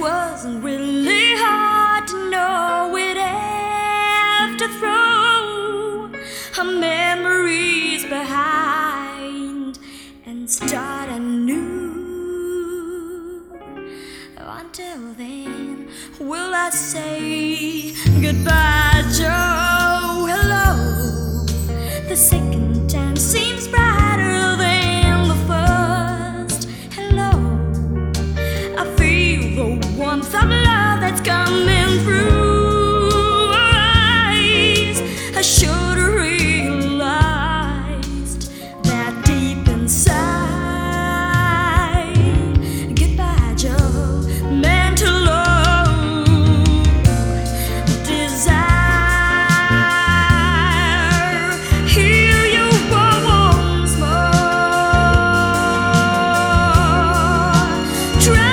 wasn't really hard to know we'd have to throw our memories behind and start anew. Until then, will I say goodbye, Joe? Hello. The second time seems brighter than the first. Hello. I feel the warmth of love that's coming through our eyes. I should have realized that deep inside. Goodbye, Joe. Meant to love, desire. Here you are once more. Try